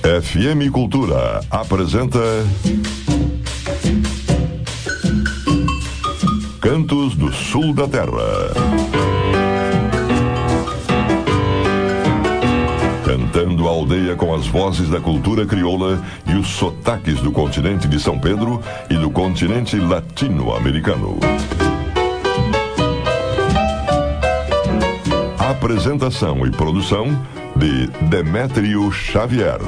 FM Cultura apresenta Cantos do Sul da Terra. Cantando a aldeia com as vozes da cultura crioula e os sotaques do continente de São Pedro e do continente latino-americano. Apresentação e produção de Demétrio Xavier.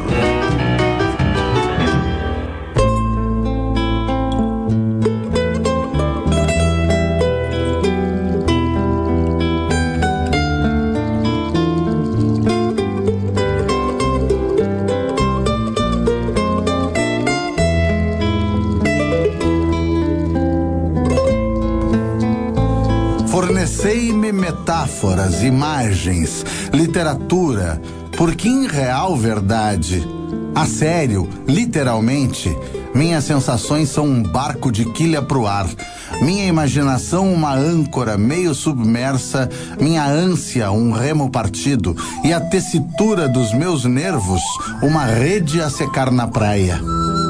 Fornecei-me metáforas, imagens, literatura, porque em real verdade, a sério, literalmente, minhas sensações são um barco de quilha pro ar, minha imaginação uma âncora meio submersa, minha ânsia um remo partido e a tessitura dos meus nervos uma rede a secar na praia.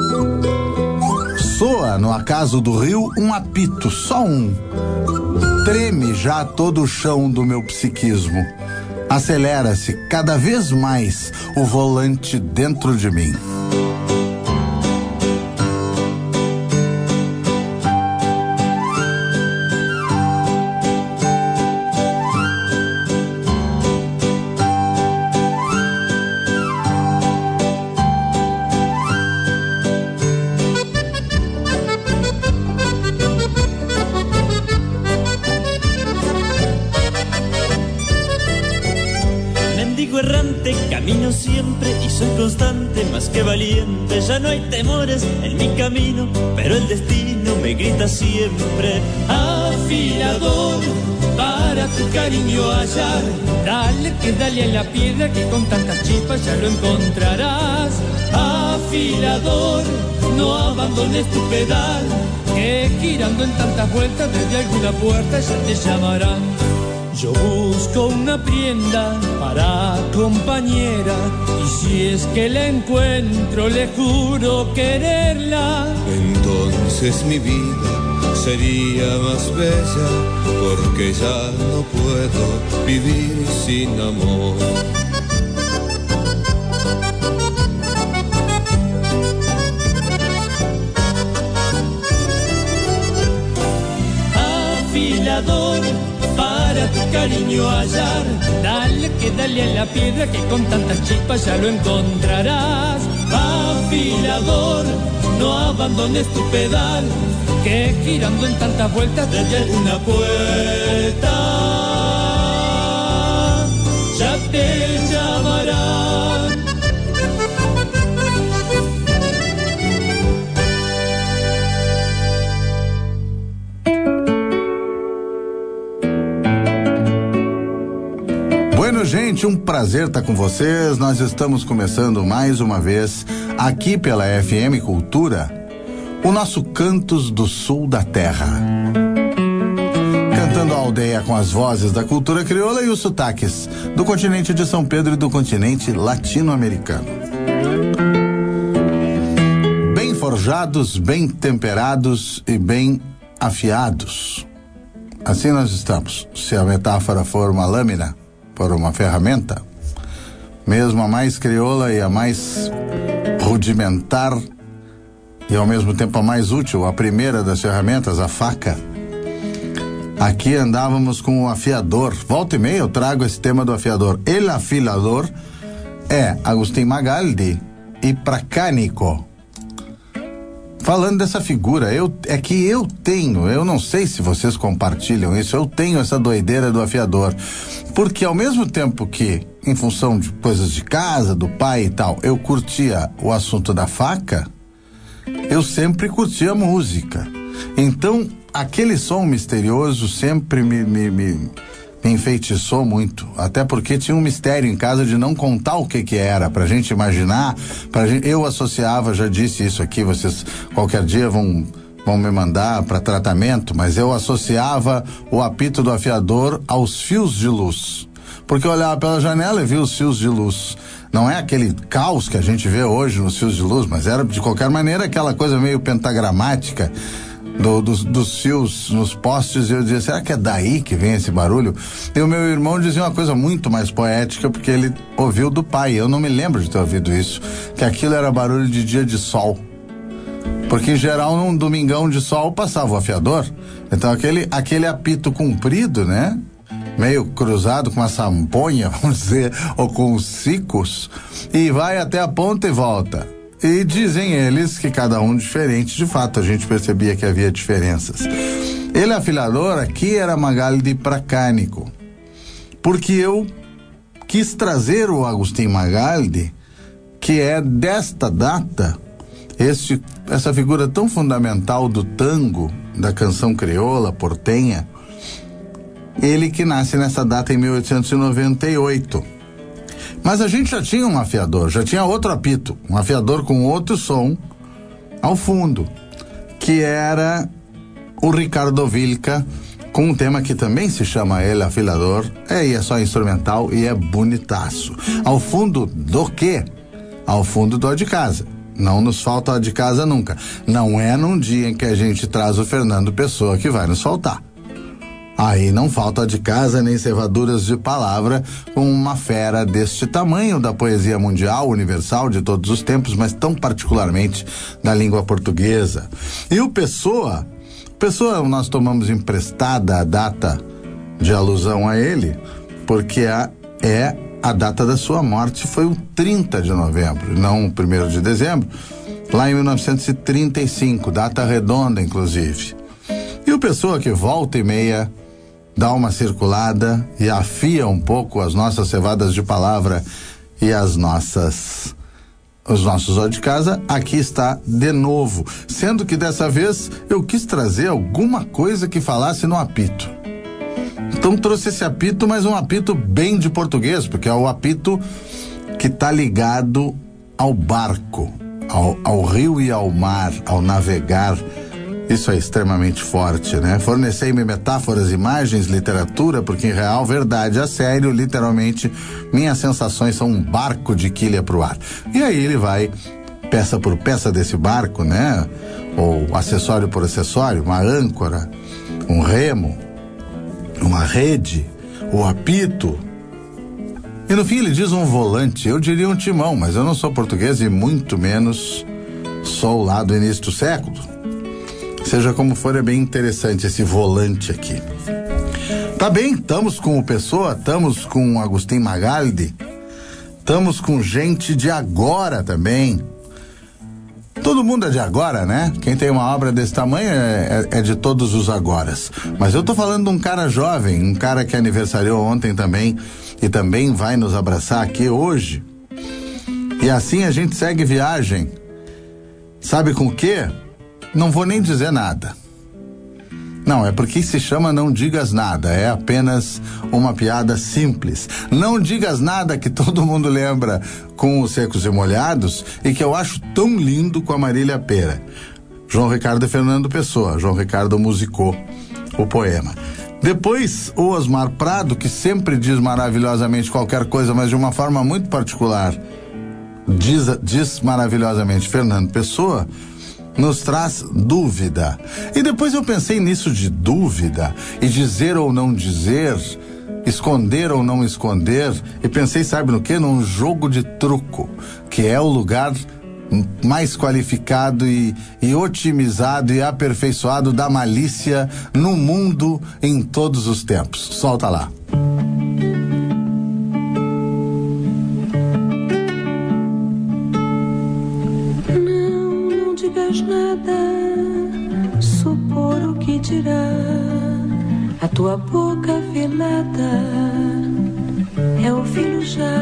Soa, no acaso do rio, um apito, só um. Treme já todo o chão do meu psiquismo. Acelera-se cada vez mais o volante dentro de mim. Camino siempre y soy constante, más que valiente. Ya no hay temores en mi camino, pero el destino me grita siempre: afilador, para tu cariño hallar. Dale que dale a la piedra, que con tantas chispas ya lo encontrarás. Afilador, no abandones tu pedal, que girando en tantas vueltas desde alguna puerta ya te llamarán. Yo busco una prenda para compañera, y si es que la encuentro le juro quererla. Entonces mi vida sería más bella, porque ya no puedo vivir sin amor. Afilador, para tu cariño hallar. Dale que dale a la piedra, que con tantas chispas ya lo encontrarás. Afilador, no abandones tu pedal, que girando en tantas vueltas desde alguna puerta ya te llamarán. Bueno, gente, um prazer estar com vocês. Nós estamos começando mais uma vez aqui pela FM Cultura o nosso Cantos do Sul da Terra, cantando a aldeia com as vozes da cultura crioula e os sotaques do continente de São Pedro e do continente latino-americano. Bem forjados, bem temperados e bem afiados. Assim nós estamos. Se a metáfora for uma lâmina, por uma ferramenta, mesmo a mais crioula e a mais rudimentar e ao mesmo tempo a mais útil, a primeira das ferramentas, a faca. Aqui andávamos com o afiador. Volta e meia eu trago esse tema do afiador. El afilador é Agustín Magaldi e Pracánico. Falando dessa figura, eu não sei se vocês compartilham isso, eu tenho essa doideira do afiador, porque ao mesmo tempo que, em função de coisas de casa, do pai e tal, eu curtia o assunto da faca, eu sempre curtia música. Então, aquele som misterioso sempre me enfeitiçou muito, até porque tinha um mistério em casa de não contar o que era, pra gente imaginar, eu associava, já disse isso aqui, vocês qualquer dia vão me mandar para tratamento, mas eu associava o apito do afiador aos fios de luz, porque eu olhava pela janela e via os fios de luz. Não é aquele caos que a gente vê hoje nos fios de luz, mas era de qualquer maneira aquela coisa meio pentagramática dos fios nos postes. E eu dizia, será que é daí que vem esse barulho? E o meu irmão dizia uma coisa muito mais poética, porque ele ouviu do pai. Eu não me lembro de ter ouvido isso, que aquilo era barulho de dia de sol. Porque em geral num domingão de sol passava o afiador. Então aquele apito comprido, né? Meio cruzado com uma samponha, vamos dizer, ou com cicos, e vai até a ponta e volta. E dizem eles que cada um diferente. De fato, a gente percebia que havia diferenças. Ele, afilador, aqui era Magaldi Pracânico, porque eu quis trazer o Agustin Magaldi, que é desta data, essa figura tão fundamental do tango, da canção crioula, portenha, ele que nasce nessa data em 1898. Mas a gente já tinha um afiador, já tinha outro apito, um afiador com outro som ao fundo, que era o Ricardo Vilca, com um tema que também se chama El Afilador, e é só instrumental e é bonitaço. Ao fundo do quê? Ao fundo do Ó de Casa. Não nos falta Ó de Casa nunca. Não é num dia em que a gente traz o Fernando Pessoa que vai nos faltar. Aí não falta de casa nem cevaduras de palavra com uma fera deste tamanho da poesia mundial, universal, de todos os tempos, mas tão particularmente da língua portuguesa. E o Pessoa, nós tomamos emprestada a data de alusão a ele, porque a data da sua morte foi o 30 de novembro, não o 1º de dezembro, lá em 1935, data redonda, inclusive. E o Pessoa que volta e meia dá uma circulada e afia um pouco as nossas cevadas de palavra e os nossos Ó de Casa, aqui está de novo, sendo que dessa vez eu quis trazer alguma coisa que falasse no apito. Então trouxe esse apito, mas um apito bem de português, porque é o apito que está ligado ao barco, ao rio e ao mar, ao navegar. Isso é extremamente forte, né? Fornecei-me metáforas, imagens, literatura, porque em real, verdade, a sério, literalmente, minhas sensações são um barco de quilha pro ar. E aí ele vai, peça por peça desse barco, né? Ou acessório por acessório, uma âncora, um remo, uma rede, o apito. E no fim ele diz um volante, eu diria um timão, mas eu não sou português e muito menos sou lá do início do século. Seja como for, é bem interessante esse volante aqui. Tá bem, estamos com o Pessoa, estamos com o Agustin Magaldi, estamos com gente de agora também. Todo mundo é de agora, né? Quem tem uma obra desse tamanho é de todos os agoras. Mas eu tô falando de um cara jovem, um cara que aniversariou ontem também e também vai nos abraçar aqui hoje. E assim a gente segue viagem. Sabe com o quê? Não vou nem dizer nada. Não, é porque se chama Não Digas Nada, é apenas uma piada simples. Não digas nada, que todo mundo lembra com os Secos e Molhados e que eu acho tão lindo com a Marília Pera. João Ricardo e Fernando Pessoa. João Ricardo musicou o poema. Depois, o Osmar Prado, que sempre diz maravilhosamente qualquer coisa, mas de uma forma muito particular, diz maravilhosamente Fernando Pessoa, nos traz dúvida. E depois eu pensei nisso de dúvida, e dizer ou não dizer, esconder ou não esconder, e pensei, sabe no quê? Num jogo de truco, que é o lugar mais qualificado e otimizado e aperfeiçoado da malícia no mundo em todos os tempos. Solta lá. Nada, supor o que dirá a tua boca velada, é ouvi-lo já,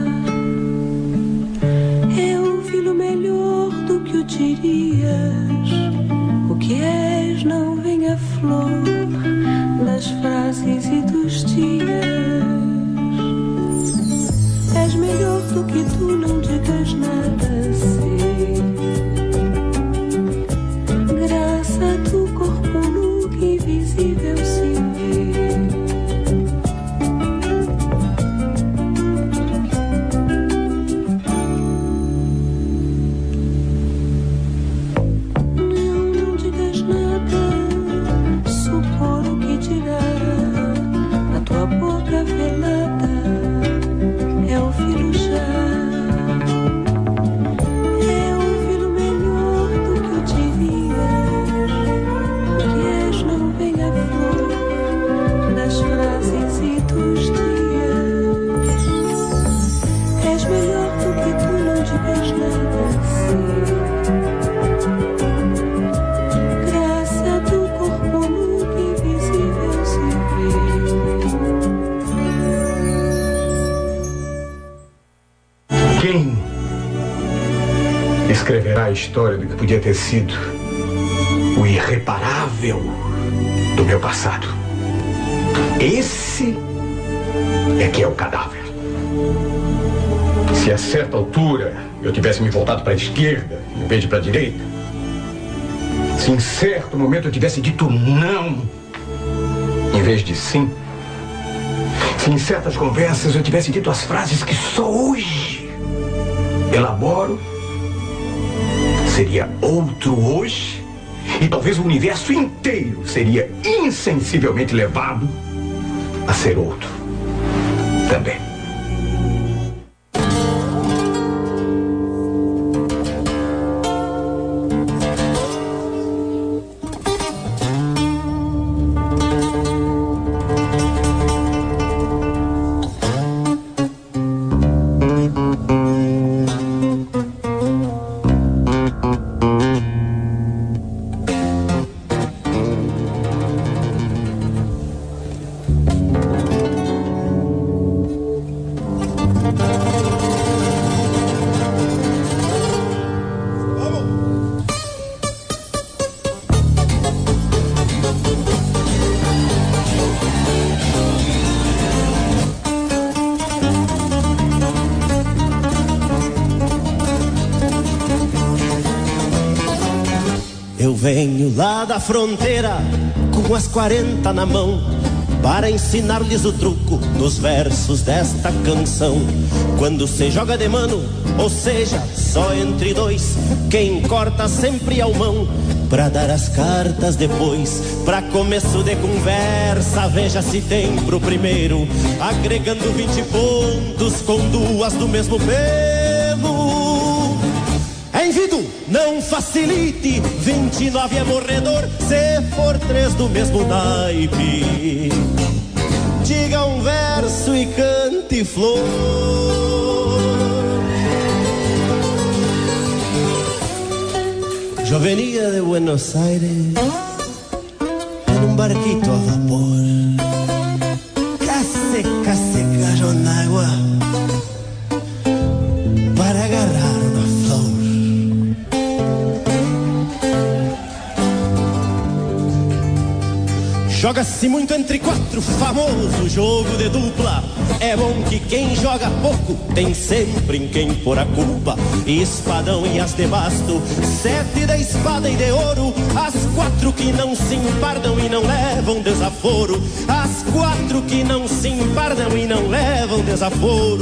é ouvi-lo melhor do que o dirias. O que és não vem a flor das frases e dos dias. És melhor do que tu, não digas nada, sei. Do corpo nu que invisível se vê. Quem escreverá a história do que podia ter sido o irreparável do meu passado? Esse é que é o cadáver. Se a certa altura eu tivesse me voltado para a esquerda em vez de para a direita, se em certo momento eu tivesse dito não em vez de sim, se em certas conversas eu tivesse dito as frases que só hoje elaboro, seria outro hoje, e talvez o universo inteiro seria insensivelmente levado a ser outro também. Venho lá da fronteira com as 40 na mão para ensinar-lhes o truco nos versos desta canção. Quando se joga de mano, ou seja, só entre dois, quem corta sempre é o mão pra dar as cartas depois. Pra começo de conversa, veja se tem pro primeiro, agregando 20 pontos com duas do mesmo pelo. Envido, não facilite, 29 é morredor, se for 3 do mesmo naipe. Diga um verso e cante flor. Eu venia de Buenos Aires en un barquito a vapor. Casi cayeron agua para agarrar una flor. Joga-se muito entre quatro, famoso jogo de dupla. É bom que quem joga pouco tem sempre em quem pôr a culpa. Espadão e as de basto, 7 da espada e de ouro, as 4 que não se empardam e não levam desaforo. As 4 que não se empardam e não levam desaforo.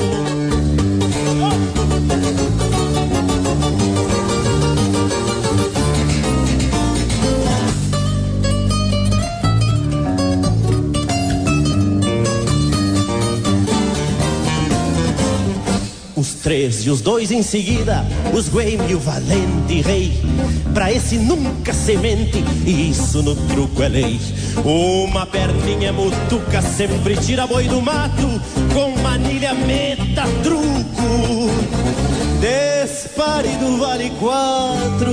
Os 3 e os 2 em seguida, os Gueme e o valente rei. Pra esse nunca se mente, e isso no truco é lei. Uma perninha mutuca sempre tira boi do mato, com manilha meta truco. Despare do vale 4.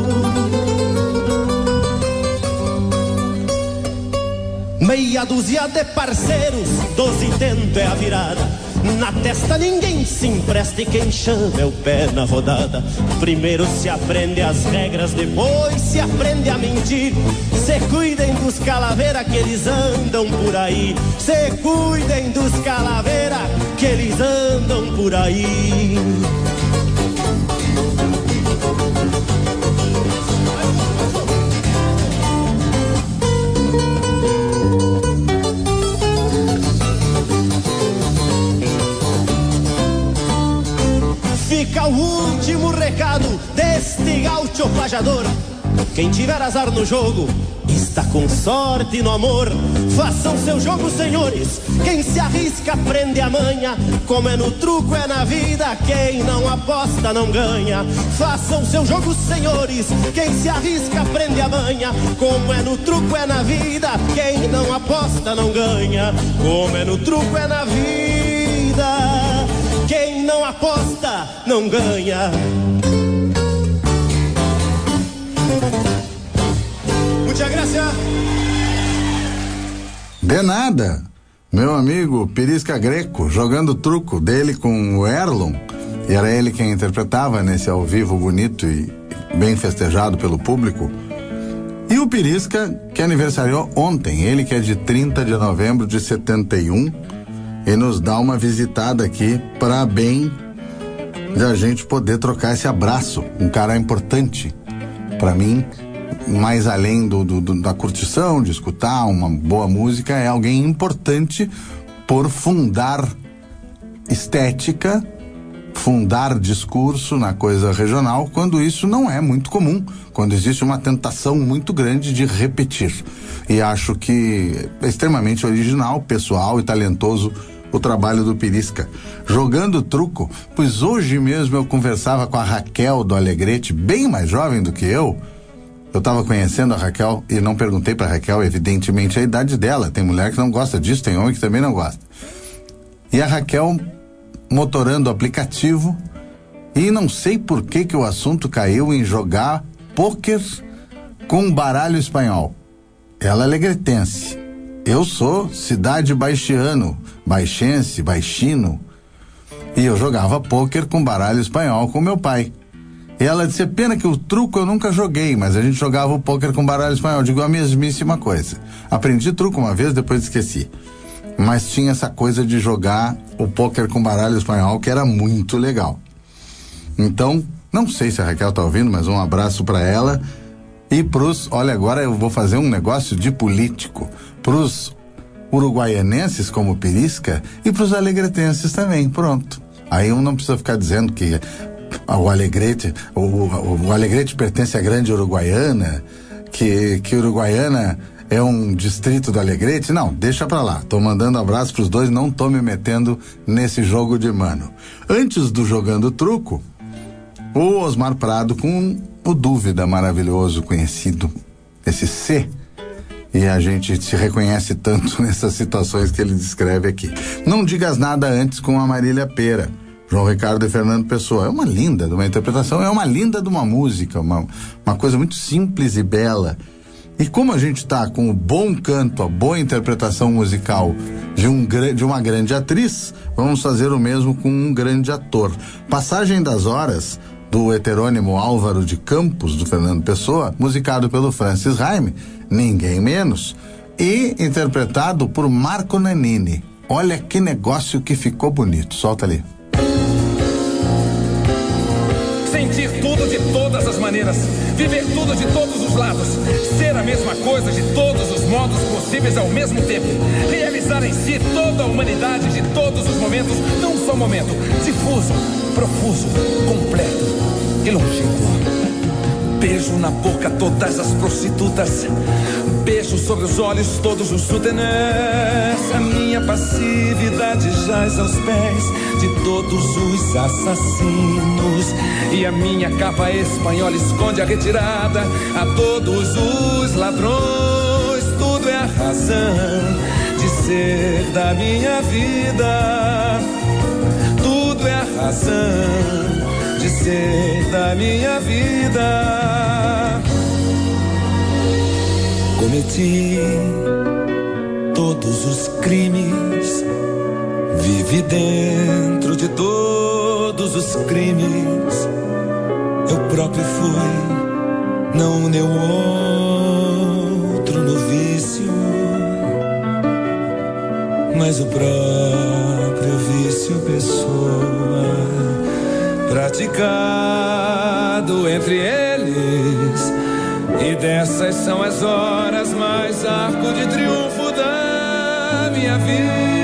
Meia dúzia de parceiros, 12 tento é a virada. Na testa ninguém se empresta e quem chama é o pé na rodada. Primeiro se aprende as regras, depois se aprende a mentir. Se cuidem dos calaveira que eles andam por aí. Se cuidem dos calaveira que eles andam por aí. Fica o último recado deste gaúcho pajador. Quem tiver azar no jogo está com sorte no amor. Façam seu jogo, senhores. Quem se arrisca aprende a manha. Como é no truco é na vida, quem não aposta não ganha. Façam seu jogo, senhores. Quem se arrisca aprende a manha. Como é no truco é na vida, quem não aposta não ganha. Como é no truco é na vida, quem não aposta não ganha. Muchas gracias. De nada. Meu amigo Pirisca Greco, jogando truco dele com o Erlon E era ele quem interpretava nesse ao vivo bonito e bem festejado pelo público. E o Pirisca, que aniversariou ontem, ele que é de 30 de novembro de 71, e nos dá uma visitada aqui para bem de a gente poder trocar esse abraço. Um cara importante para mim, mais além da curtição, de escutar uma boa música, é alguém importante por fundar estética, fundar discurso na coisa regional, quando isso não é muito comum, quando existe uma tentação muito grande de repetir. E acho que é extremamente original, pessoal e talentoso o trabalho do Pirisca. Jogando truco, pois hoje mesmo eu conversava com a Raquel do Alegrete, bem mais jovem do que eu. Eu estava conhecendo a Raquel e não perguntei para a Raquel, evidentemente, a idade dela. Tem mulher que não gosta disso, tem homem que também não gosta. E a Raquel motorando o aplicativo, e não sei por que o assunto caiu em jogar pôquer com baralho espanhol. Ela é alegretense. Eu sou cidade baixiano, baixense, baixino, e eu jogava pôquer com baralho espanhol com meu pai. E ela disse, pena que o truco eu nunca joguei, mas a gente jogava o pôquer com baralho espanhol. Eu digo a mesmíssima coisa. Aprendi truco uma vez, depois esqueci. Mas tinha essa coisa de jogar o pôquer com baralho espanhol, que era muito legal. Então, não sei se a Raquel tá ouvindo, mas um abraço para ela. E olha, agora eu vou fazer um negócio de político. Pros uruguaianenses, como Pirisca, e pros alegretenses também, pronto. Aí um não precisa ficar dizendo que o Alegrete, o Alegrete pertence à grande Uruguaiana, que Uruguaiana é um distrito do Alegrete. Não, deixa pra lá. Tô mandando abraço pros dois, não tô me metendo nesse jogo de mano. Antes do Jogando Truco, o Osmar Prado com o Dúvida maravilhoso, conhecido, esse C. E a gente se reconhece tanto nessas situações que ele descreve aqui. Não Digas Nada Antes com a Marília Pera, João Ricardo e Fernando Pessoa. É uma linda de uma interpretação, é uma linda de uma música, uma coisa muito simples e bela. E como a gente está com o bom canto, a boa interpretação musical de uma grande atriz, vamos fazer o mesmo com um grande ator. Passagem das Horas, do heterônimo Álvaro de Campos, do Fernando Pessoa, musicado pelo Francis Raime, ninguém menos, e interpretado por Marco Nanini. Olha que negócio que ficou bonito. Solta ali. Sentir tudo de todas as maneiras, viver tudo de todos os lados, ser a mesma coisa de todos os modos possíveis ao mesmo tempo, realizar em si toda a humanidade de todos os momentos, num só momento, difuso, profuso, completo e longínquo. Beijo na boca todas as prostitutas, beijo sobre os olhos todos os sutenés. A minha passividade jaz aos pés de todos os assassinos, e a minha capa espanhola esconde a retirada a todos os ladrões. Tudo é a razão de ser da minha vida, tudo é a razão de ser da minha vida. Cometi todos os crimes, vivi dentro de todos os crimes. Eu próprio fui, não uneu outro no vício, mas o próprio vício pessoa, praticado entre eles, e dessas são as horas mais arco de triunfo da minha vida.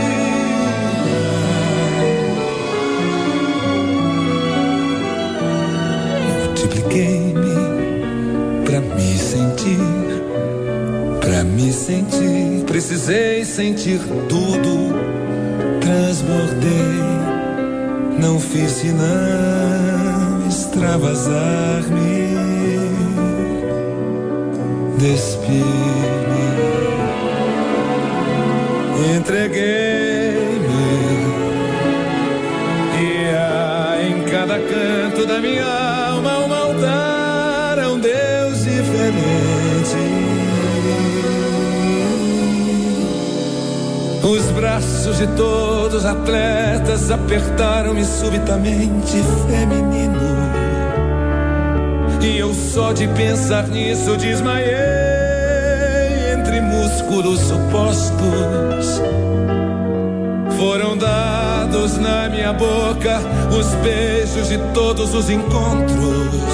Multipliquei-me pra me sentir, precisei sentir tudo, transbordei. Não fiz senão extravasar-me, despir-me, entreguei-me, e há em cada canto da minha alma um altar a um Deus diferente. Os braços de todos os atletas apertaram-me subitamente feminino. E eu só de pensar nisso desmaiei entre músculos supostos. Foram dados na minha boca os beijos de todos os encontros.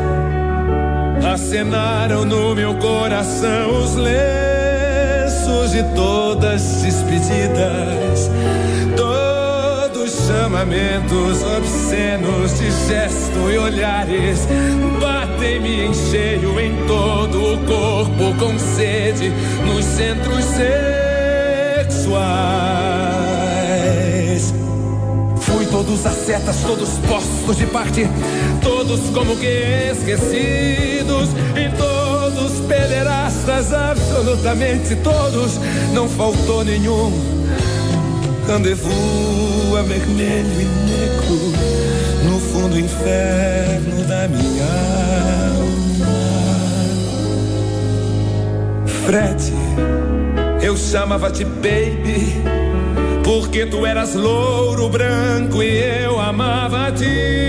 Acenaram no meu coração os lenços de todas as despedidas. Todos chamamentos obscenos de gesto e olhares batem-me em cheio em todo o corpo com sede nos centros sexuais. Fui todos ascetas, todos postos de parte, todos como que esquecidos, e todos pederastas, absolutamente todos, não faltou nenhum. Rendezvous a vermelho e negro no fundo inferno da minha alma. Fred, eu chamava-te baby, porque tu eras louro branco e eu amava-te.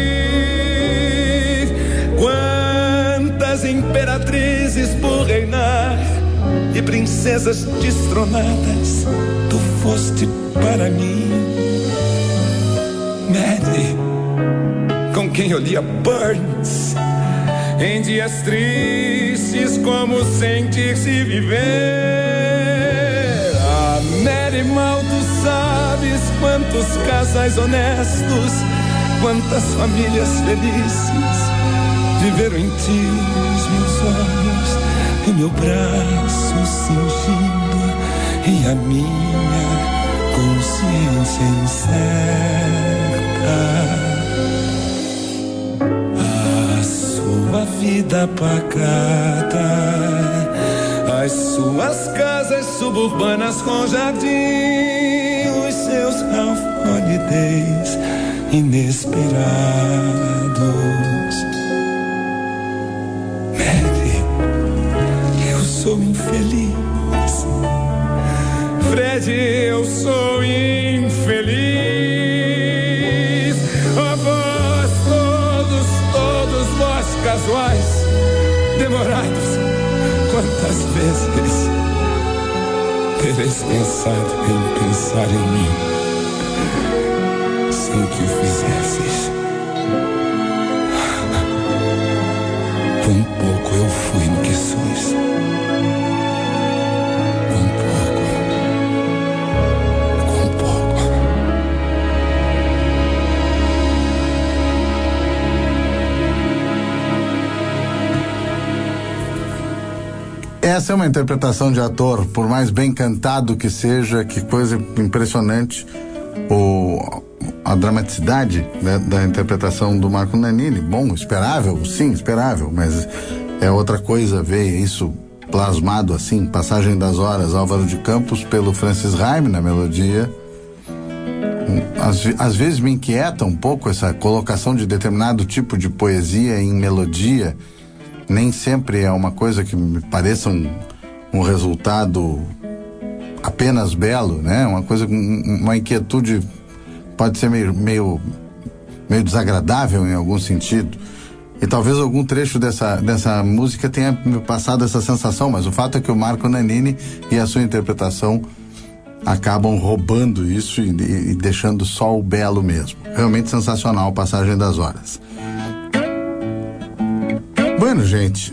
Quantas imperatrizes por reinar e princesas destronadas tu foste para mim. Mary, com quem eu lia Burns em dias tristes, como sentir-se viver. Mary, mal tu sabes quantos casais honestos, quantas famílias felizes viveram em ti os meus olhos e meu braço cingindo e a minha consciência incerta. A sua vida pacata, as suas casas suburbanas com jardim, os seus half holidays inesperados. Mary, eu sou infeliz. Fred, eu sou infeliz. Oh, vós todos vós casuais, demorados, quantas vezes tereis pensado em pensar em mim sem que o fizesses? Quão pouco eu fui no que sois. Quão pouco. Quão pouco. Essa é uma interpretação de ator, por mais bem cantado que seja, que coisa impressionante, a dramaticidade, né, da interpretação do Marco Nanini. Bom, esperável, sim, esperável, mas é outra coisa ver isso plasmado assim, Passagem das Horas, Álvaro de Campos, pelo Francis Raime na melodia. Às vezes me inquieta um pouco essa colocação de determinado tipo de poesia em melodia. Nem sempre é uma coisa que me pareça um resultado apenas belo, né? Uma coisa, uma inquietude, pode ser meio desagradável em algum sentido. E talvez algum trecho dessa música tenha me passado essa sensação, mas o fato é que o Marco Nanini e a sua interpretação acabam roubando isso e deixando só o belo mesmo. Realmente sensacional, Passagem das Horas. Bueno, gente,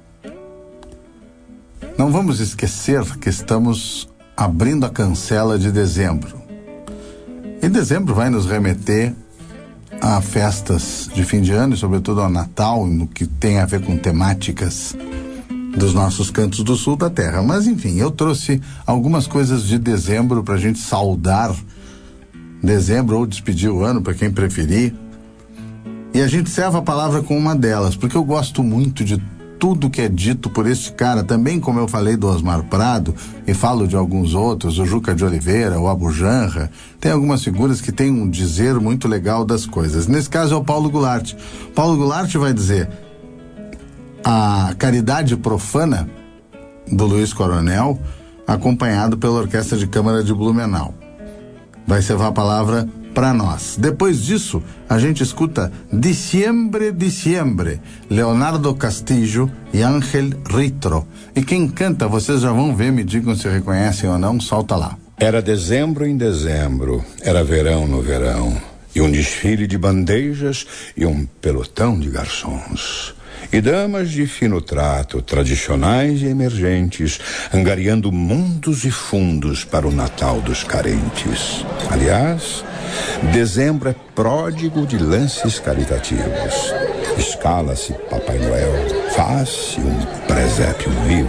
não vamos esquecer que estamos abrindo a cancela de dezembro. E dezembro vai nos remeter a festas de fim de ano e sobretudo ao Natal, no que tem a ver com temáticas dos nossos cantos do sul da terra. Mas enfim, eu trouxe algumas coisas de dezembro pra gente saudar dezembro ou despedir o ano, para quem preferir. E a gente serve a palavra com uma delas, porque eu gosto muito de tudo que é dito por este cara, também como eu falei do Osmar Prado, e falo de alguns outros, o Juca de Oliveira, o Abu Janra. Tem algumas figuras que têm um dizer muito legal das coisas. Nesse caso é o Paulo Goulart. Paulo Goulart vai dizer: a caridade profana do Luiz Coronel acompanhado pela Orquestra de Câmara de Blumenau. Vai servar a palavra para nós. Depois disso, a gente escuta Diciembre, Diciembre, Leonardo Castillo e Ángel Ritro. E quem canta, vocês já vão ver, me digam se reconhecem ou não, solta lá. Era dezembro em dezembro, era verão no verão, e um desfile de bandejas e um pelotão de garçons. E damas de fino trato, tradicionais e emergentes, angariando mundos e fundos para o Natal dos carentes. Aliás, dezembro é pródigo de lances caritativos. Escala-se Papai Noel, faz-se um presépio vivo.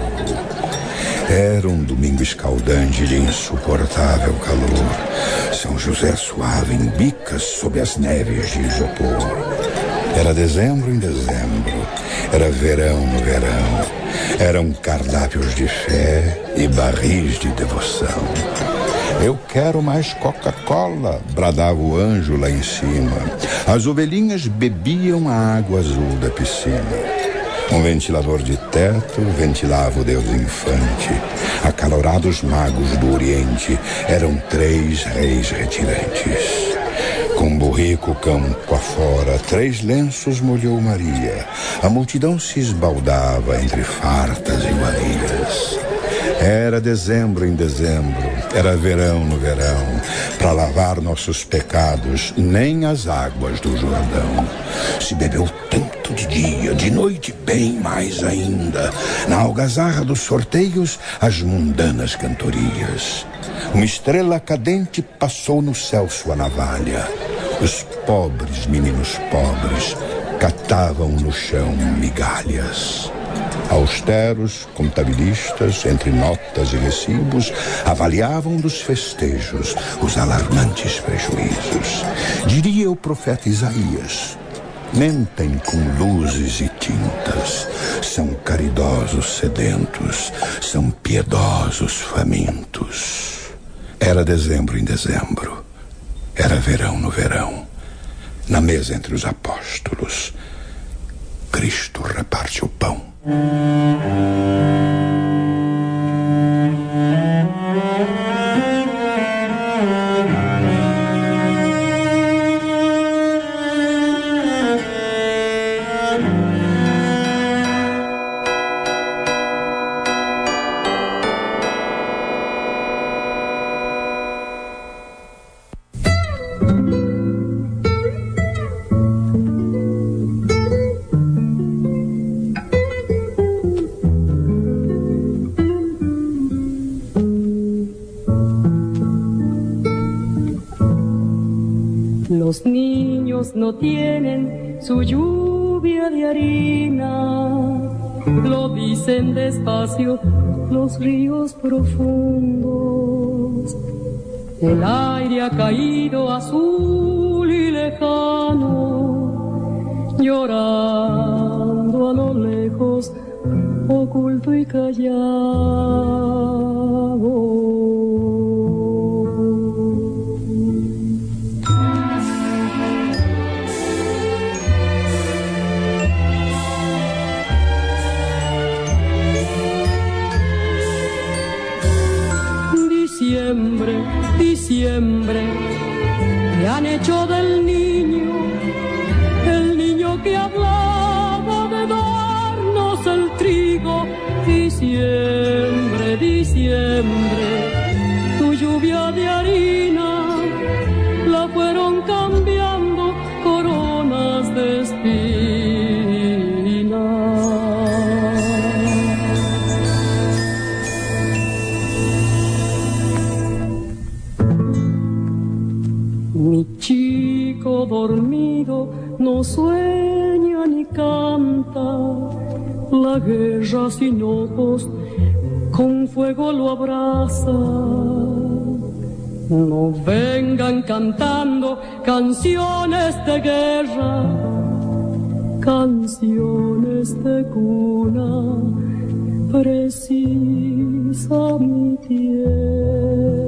Era um domingo escaldante de insuportável calor. São José suave em bicas sob as neves de isopor. Era dezembro em dezembro, era verão no verão. Eram cardápios de fé e barris de devoção. Eu quero mais Coca-Cola, bradava o anjo lá em cima. As ovelhinhas bebiam a água azul da piscina. Um ventilador de teto ventilava o Deus infante. Acalorados magos do Oriente eram 3 reis retirantes. Com burrico campo afora, 3 lenços molhou Maria. A multidão se esbaldava entre fartas iguarias. Era dezembro em dezembro, era verão no verão. Para lavar nossos pecados, nem as águas do Jordão. Se bebeu tanto de dia, de noite bem mais ainda. Na algazarra dos sorteios, as mundanas cantorias. Uma estrela cadente passou no céu sua navalha. Os pobres meninos pobres catavam no chão migalhas. Austeros contabilistas, entre notas e recibos, avaliavam dos festejos os alarmantes prejuízos. Diria o profeta Isaías: mentem com luzes e tintas, são caridosos sedentos, são piedosos famintos. Era dezembro em dezembro, era verão no verão. Na mesa entre os apóstolos, Cristo reparte o pão. Los niños no tienen su lluvia de harina, lo dicen despacio los ríos profundos. El aire ha caído azul y lejano, llorando a lo lejos, oculto y callado. Diciembre, diciembre, me han hecho del niño, el niño que hablaba de darnos el trigo. Diciembre, diciembre, tu lluvia de harina la fueron cambiando coronas de espinas. Mi chico dormido no sueña ni canta, la guerra sin ojos con fuego lo abraza. No vengan cantando canciones de guerra, canciones de cuna, precisa mi tierra.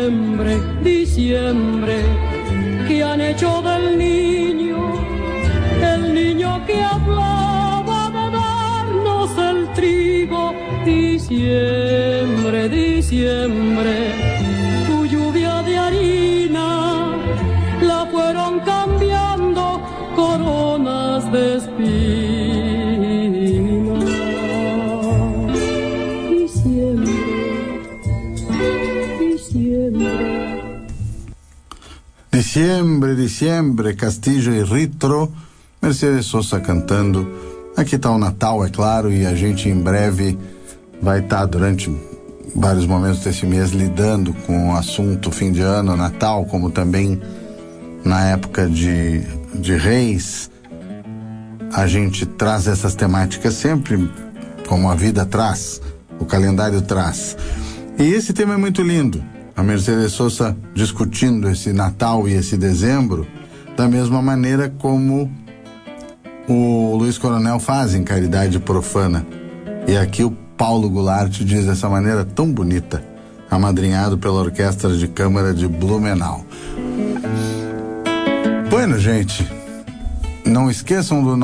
diciembre, diciembre, que han hecho del niño, el niño que hablaba de darnos el trigo. Diciembre, diciembre, tu lluvia de harina la fueron cambiando coronas de espinas. Diciembre, diciembre. Diciembre, diciembre, Castillo e Ritro, Mercedes Sosa cantando. Aqui está o Natal, é claro, e a gente em breve vai estar durante vários momentos desse mês lidando com o assunto fim de ano, Natal, como também na época de Reis. A gente traz essas temáticas sempre, como a vida traz, o calendário traz. E esse tema é muito lindo. A Mercedes Sosa discutindo esse Natal e esse dezembro, da mesma maneira como o Luiz Coronel faz em Caridade Profana. E aqui o Paulo Goulart diz dessa maneira tão bonita, amadrinhado pela Orquestra de Câmara de Blumenau. Bueno, gente, não esqueçam do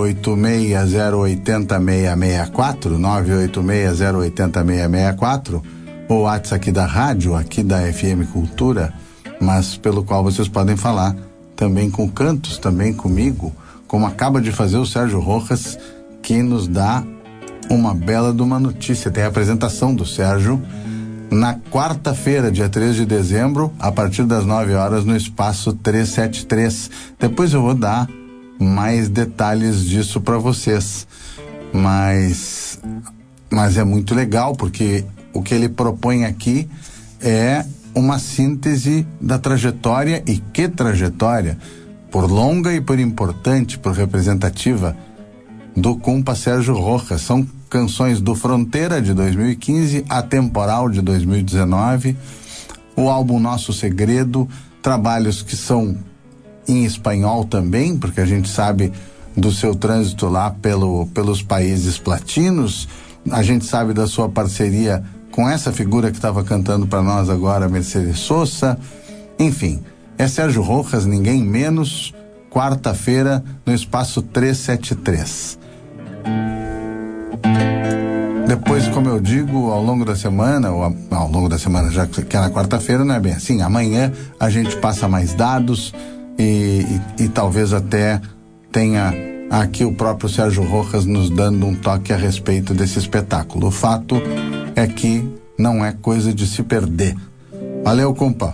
986080664, 986080664, o WhatsApp aqui da rádio, aqui da FM Cultura, mas pelo qual vocês podem falar também com cantos, também comigo, como acaba de fazer o Sérgio Rojas, que nos dá uma bela de uma notícia. Tem a apresentação do Sérgio na quarta-feira, dia 3 de dezembro, a partir das 9 horas no Espaço 373. Depois eu vou dar mais detalhes disso para vocês. Mas é muito legal, porque o que ele propõe aqui é uma síntese da trajetória, e que trajetória, por longa e por importante, por representativa, do compa Sérgio Rojas. São canções do Fronteira de 2015, Atemporal de 2019, o álbum Nosso Segredo, trabalhos que são em espanhol também, porque a gente sabe do seu trânsito lá pelos países latinos, a gente sabe da sua parceria com essa figura que estava cantando para nós agora, Mercedes Sosa. Enfim, é Sérgio Rojas, ninguém menos, quarta-feira no Espaço 373. Depois, como eu digo, ao longo da semana, já que é na quarta-feira, não é bem assim, amanhã a gente passa mais dados e talvez até tenha aqui o próprio Sérgio Rojas nos dando um toque a respeito desse espetáculo. O fato é que não é coisa de se perder. Valeu, compa.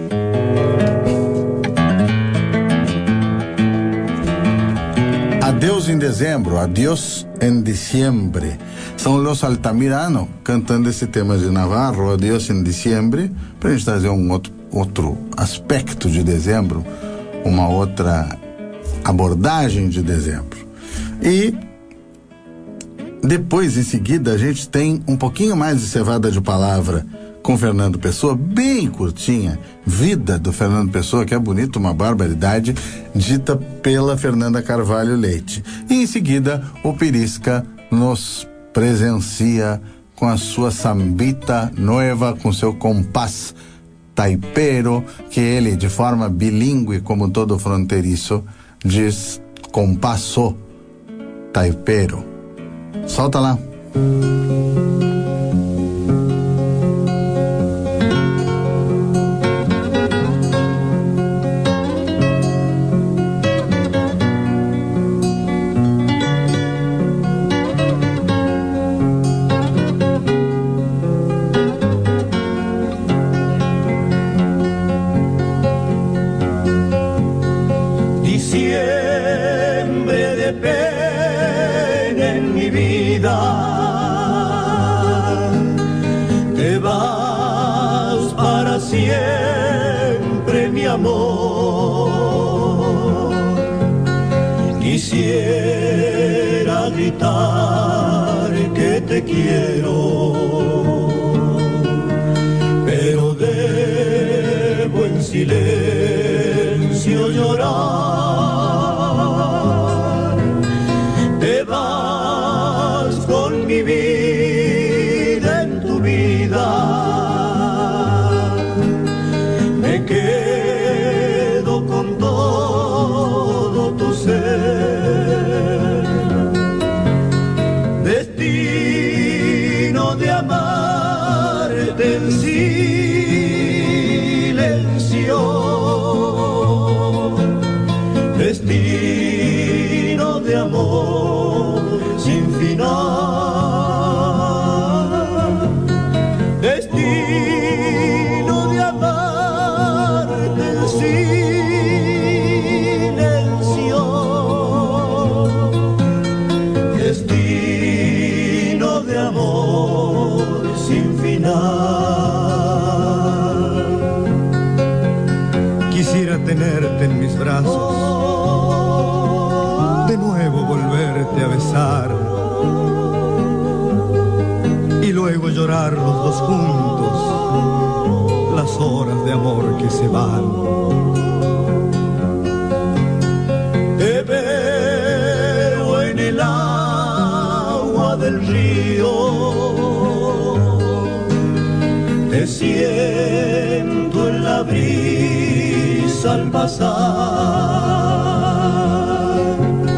Adeus em dezembro, adiós em diciembre. São Los Altamirano cantando esse tema de Navarro, Adeus em diciembre, para a gente trazer um outro aspecto de dezembro, uma outra abordagem de dezembro. E depois, em seguida, a gente tem um pouquinho mais de cevada de palavra com Fernando Pessoa, bem curtinha, Vida do Fernando Pessoa, que é bonito, uma barbaridade, dita pela Fernanda Carvalho Leite. E em seguida, o Pirisca nos presencia com a sua sambita nova, com seu compás taipero, que ele, de forma bilíngue, como todo fronteiriço, diz compasso taipero. Solta lá. Siempre mi amor, quisiera gritar que te quiero, pero debo en silencio llorar. Te vas con mi vida en tu vida, horas de amor que se van. Te veo en el agua del río, te siento en la brisa al pasar.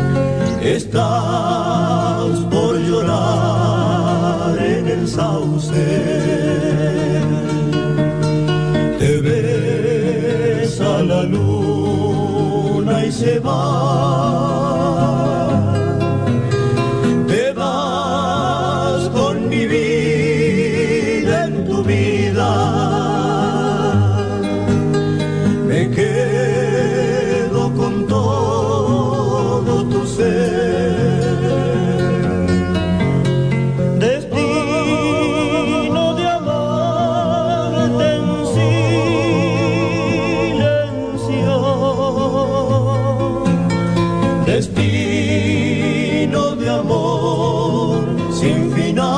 Estás por llorar en el sauce, te besa la luna y se va. Te vas con mi vida en tu vida, me quedo con todo tu ser. Destino de amarte en silencio, destino de amor sin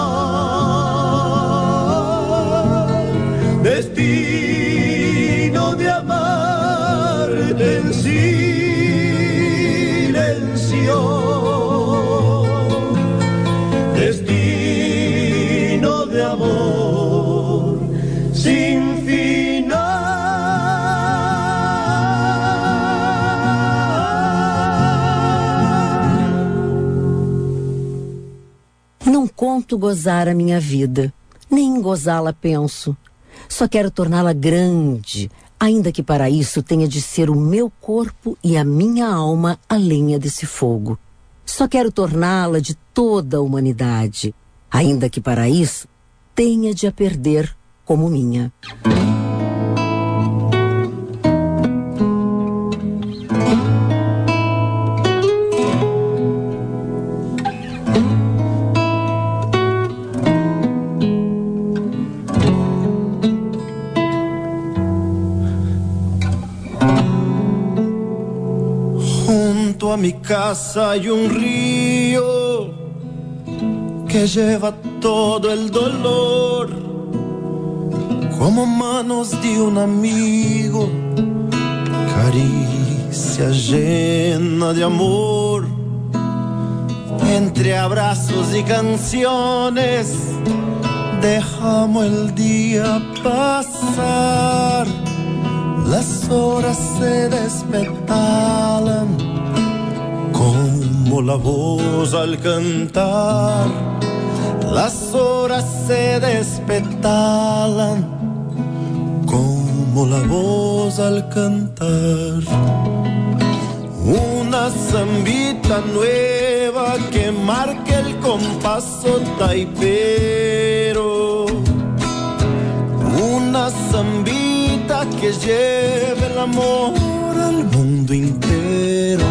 final, destino de amarte en silencio, destino de amor sin Não conto gozar a minha vida, nem em gozá-la penso. Só quero torná-la grande, ainda que para isso tenha de ser o meu corpo e a minha alma a lenha desse fogo. Só quero torná-la de toda a humanidade, ainda que para isso tenha de a perder como minha. Junto a mi casa hay un río que lleva todo el dolor, como manos de un amigo, caricia llena de amor. Entre abrazos y canciones dejamos el día pasar. Las horas se despetalan como la voz al cantar. Las horas se despetalan como la voz al cantar. Una zambita nueva que marque el compaso taipero. Una zambita que lleve el amor al mundo entero.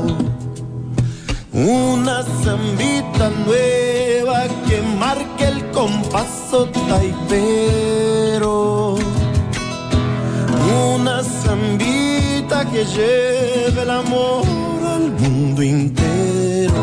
Una zambita nueva que marque el compaso taipero. Una zambita que lleve el amor al mundo entero.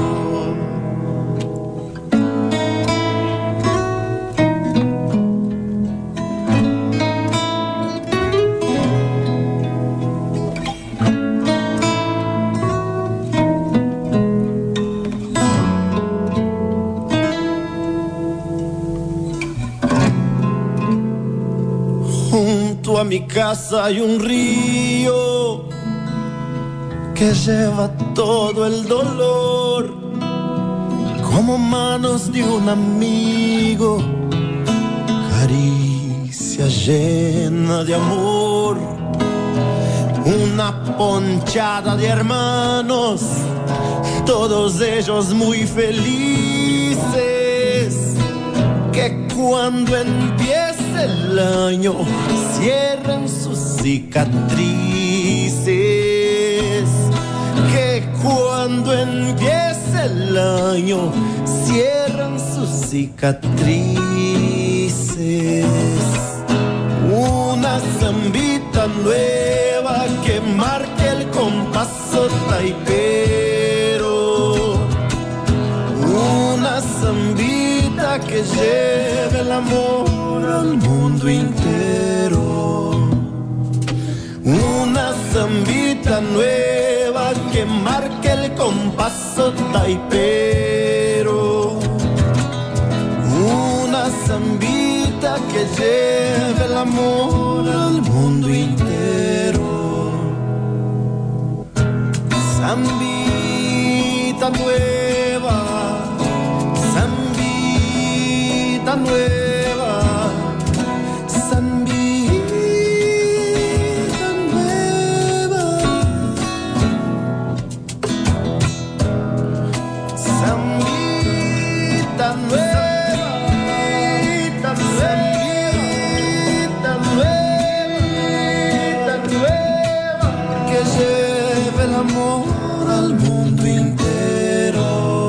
Junto a mi casa hay un río que lleva todo el dolor, como manos de un amigo, caricia llena de amor. Una ponchada de hermanos, todos ellos muy felices, que cuando empiece el año cierran sus cicatrices, que cuando empiece el año cierran sus cicatrices. Una zambita nueva que marque el compaso taipero. Una zambita que lleve el amor al mundo entero. zambita nueva que marque el compaso taipero, una zambita que lleve el amor al mundo entero. Zambita nueva, zambita nueva, zambita nueva, zambita nueva, zambita nueva, que lleve el amor al mundo inteiro.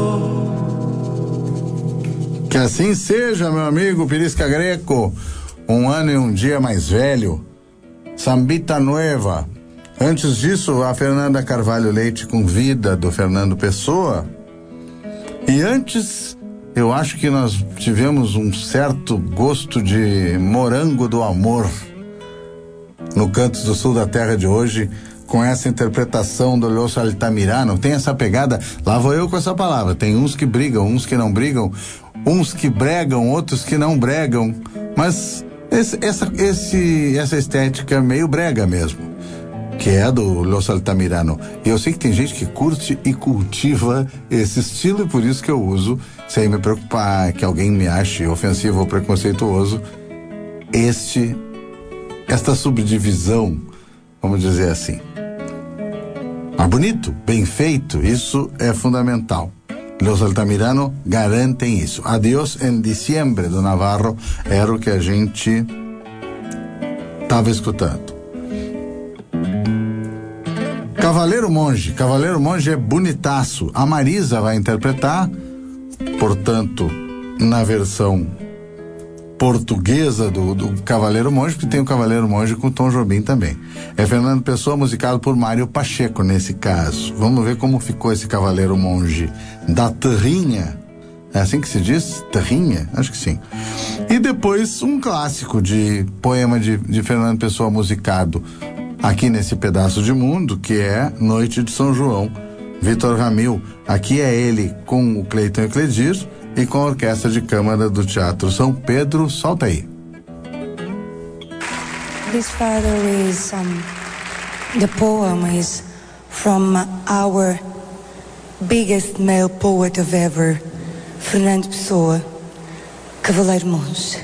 Que assim seja, meu amigo Pirisca Greco, um ano e um dia mais velho. Zambita Nueva. Antes disso, a Fernanda Carvalho Leite com Vida, do Fernando Pessoa. E antes, eu acho que nós tivemos um certo gosto de Morango do Amor no Cantos do Sul da Terra de hoje, com essa interpretação do Los Altamirano. Tem essa pegada, lá vou eu com essa palavra, tem uns que brigam, uns que não brigam, uns que bregam, outros que não bregam, mas essa estética meio brega mesmo, que é do Los Altamirano. E eu sei que tem gente que curte e cultiva esse estilo, e por isso que eu uso, sem me preocupar que alguém me ache ofensivo ou preconceituoso, esta subdivisão, vamos dizer assim. Mas bonito, bem feito, isso é fundamental. Los Altamirano garantem isso. Adiós em Diciembre, do Navarro, era o que a gente estava escutando. Cavaleiro Monge é bonitaço. A Marisa vai interpretar, portanto, na versão portuguesa do Cavaleiro Monge, porque tem o Cavaleiro Monge com Tom Jobim também. É Fernando Pessoa, musicado por Mário Pacheco nesse caso. Vamos ver como ficou esse Cavaleiro Monge da Terrinha. É assim que se diz? Terrinha? Acho que sim. E depois um clássico de poema de Fernando Pessoa musicado aqui nesse pedaço de mundo, que é Noite de São João, Vitor Ramil. Aqui é ele com o Cleiton Ecledir e com a Orquestra de Câmara do Teatro São Pedro. Solta aí. This father is, the poem is from our biggest male poet of ever, Fernando Pessoa, Cavaleiro Monge.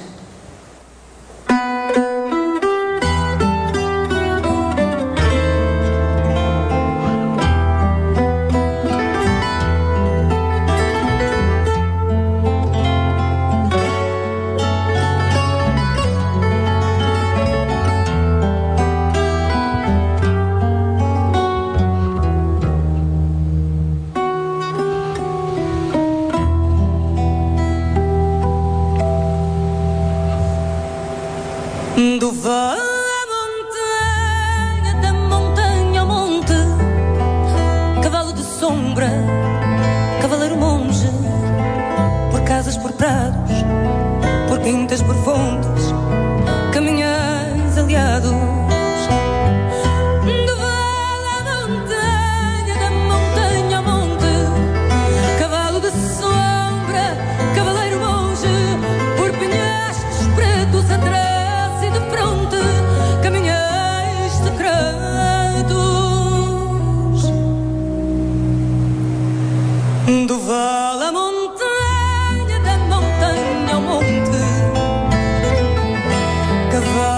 Do vale à montanha, da montanha ao monte, cavalo de sombra, cavaleiro monge, por casas, por prados, por quintas, por fontes, caminhais aliados. Do vale à montanha, da montanha ao monte, cavalo de sombra, cavaleiro monge, por penhascos pretos atrás. Caminhais secretos. Do vale à montanha, da montanha ao monte, cavalo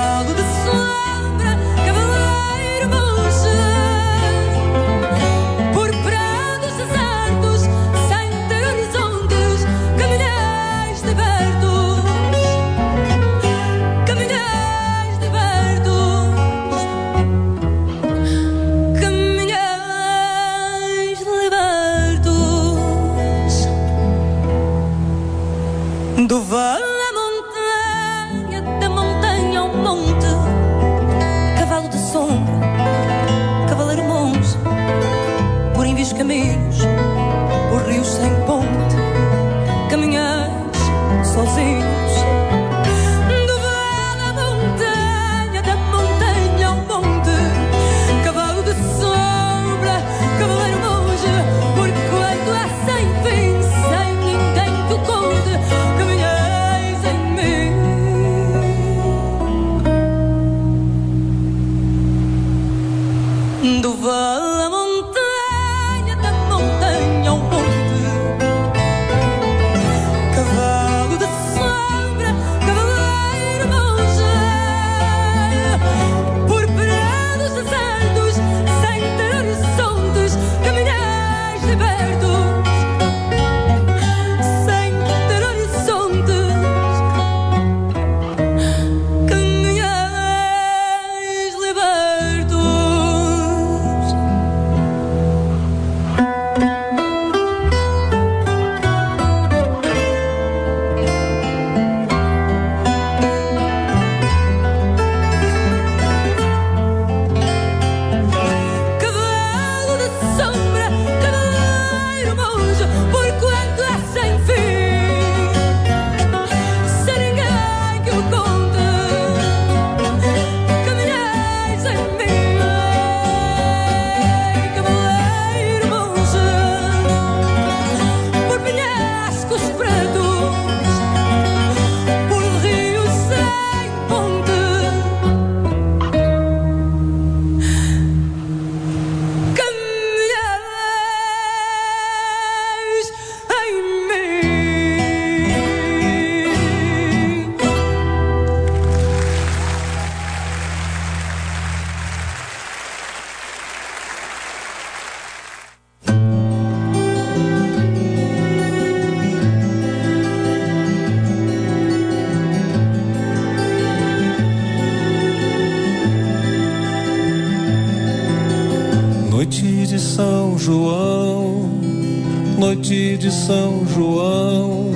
Noite de São João, noite de São João,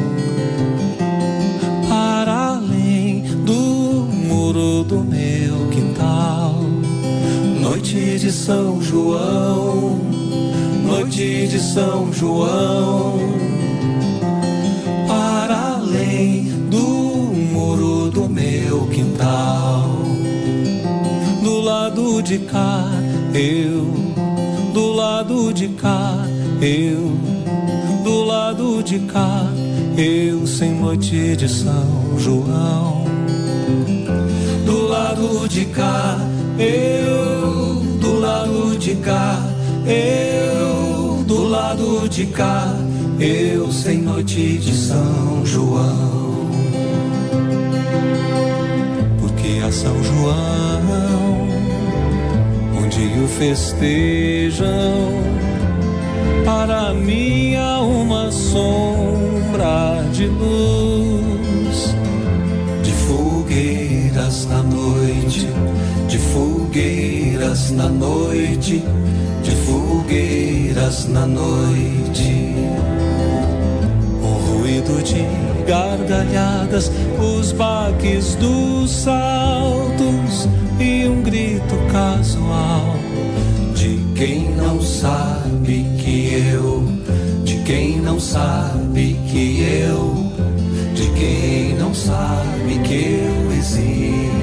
para além do muro do meu quintal. Noite de São João, noite de São João, para além do muro do meu quintal. Do lado de cá, eu, do lado de cá, eu, do lado de cá, eu, sem noite de São João. Do lado de cá, eu, do lado de cá, eu, do lado de cá, eu, sem noite de São João. Porque a São João um dia o festejam, para mim há uma sombra de luz, de fogueiras na noite, de fogueiras na noite, de fogueiras na noite. Um ruído de gargalhadas, os baques dos saltos e um grito casual de quem não sabe que eu, de quem não sabe que eu, de quem não sabe que eu existo.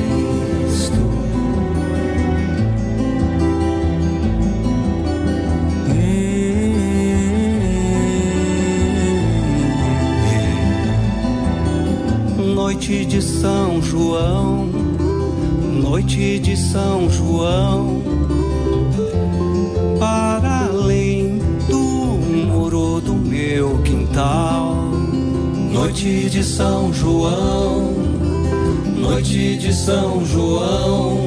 Noite de São João, noite de São João, para além do muro do meu quintal. Noite de São João, noite de São João,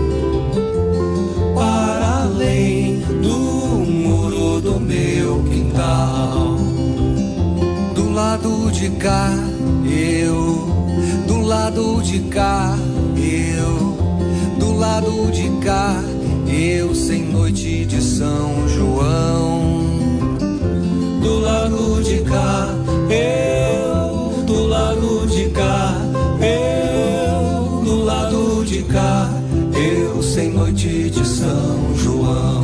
para além do muro do meu quintal. Do lado de cá, eu, do lado de cá, eu, do lado de cá, eu, sem noite de São João. Do lado de cá, eu, do lado de cá, eu, do lado de cá, eu, sem noite de São João.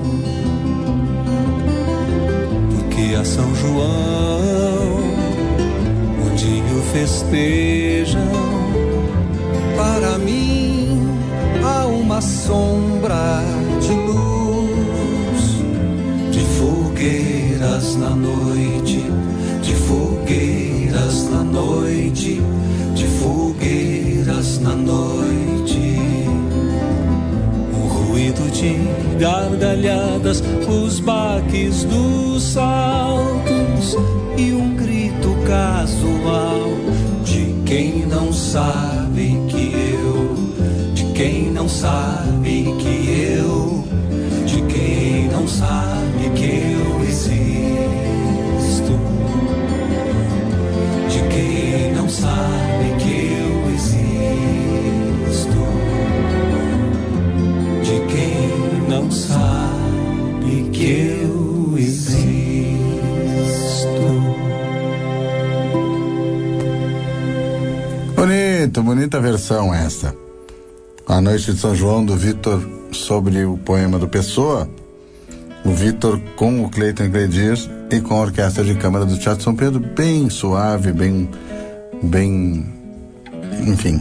Porque a São João um dia o festejam, para mim há uma sombra de luz, de fogueiras na noite, de fogueiras na noite, de fogueiras na noite. Um ruído de gargalhadas, os baques dos saltos e um grito casual de quem não sabe que eu, de quem não sabe que eu, de quem não sabe que eu existo, de quem não sabe que eu existo, de quem não sabe que eu existo. Bonita versão essa. A Noite de São João, do Vitor, sobre o poema do Pessoa. O Vitor com o Cleiton Cledir e com a Orquestra de Câmara do Teatro São Pedro, bem suave, bem, enfim,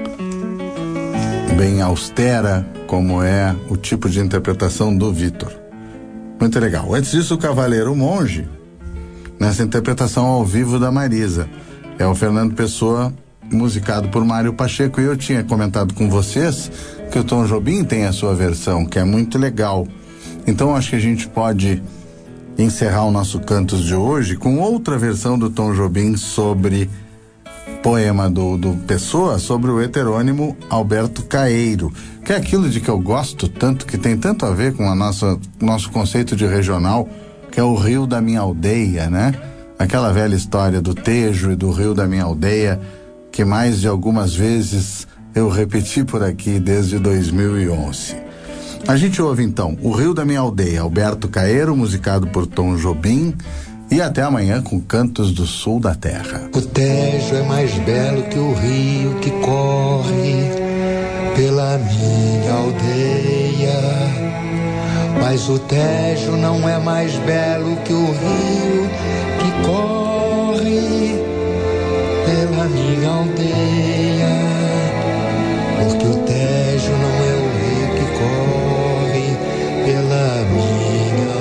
bem austera, como é o tipo de interpretação do Vitor. Muito legal. Antes disso, o Cavaleiro Monge, nessa interpretação ao vivo da Marisa. É o Fernando Pessoa, musicado por Mário Pacheco, e eu tinha comentado com vocês que o Tom Jobim tem a sua versão, que é muito legal. Então acho que a gente pode encerrar o nosso Cantos de hoje com outra versão do Tom Jobim sobre poema do Pessoa, sobre o heterônimo Alberto Caeiro, que é aquilo de que eu gosto tanto, que tem tanto a ver com a nosso conceito de regional, que é o rio da minha aldeia, né? Aquela velha história do Tejo e do rio da minha aldeia, que mais de algumas vezes eu repeti por aqui desde 2011. A gente ouve então O Rio da Minha Aldeia, Alberto Caeiro, musicado por Tom Jobim, e até amanhã com Cantos do Sul da Terra. O Tejo é mais belo que o rio que corre pela minha aldeia, mas o Tejo não é mais belo que o rio que corre pela minha aldeia, porque o Tejo não é o rio que corre pela minha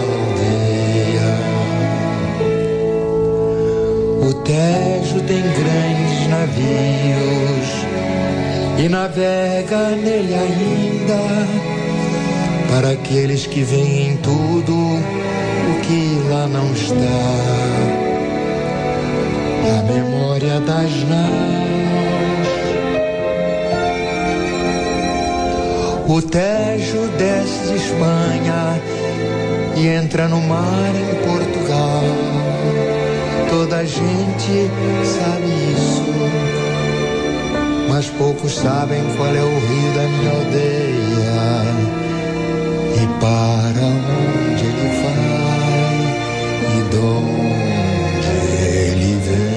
aldeia. O Tejo tem grandes navios e navega nele ainda, para aqueles que veem tudo o que lá não está. A memória das naus. O Tejo desce de Espanha e entra no mar em Portugal. Toda a gente sabe isso, mas poucos sabem qual é o rio da minha aldeia e para onde ele vai e de onde ele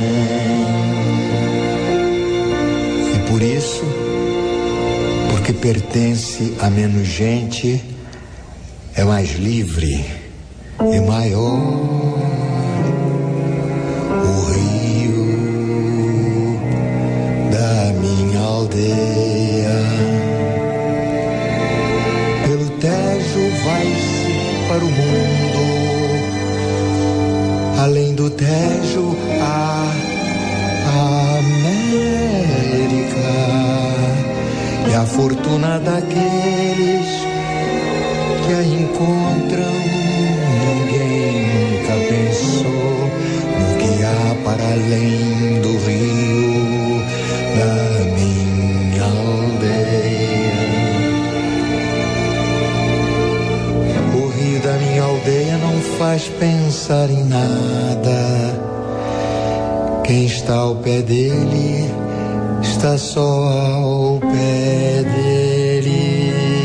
vem. E por isso, porque pertence a menos gente, é mais livre e maior. Pelo Tejo vai-se para o mundo, além do Tejo a América, e a fortuna daqueles que a encontram. Ninguém nunca pensou no que há para além do rio da minha aldeia. O rio da minha aldeia não faz pensar em nada. Quem está ao pé dele está só ao pé dele.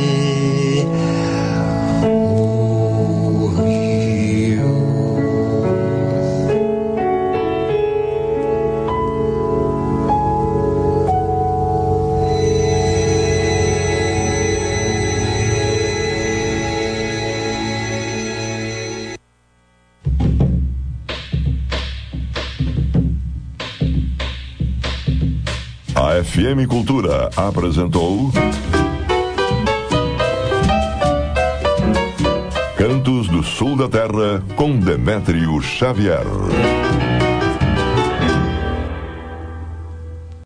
A FM Cultura apresentou Cantos do Sul da Terra com Demétrio Xavier.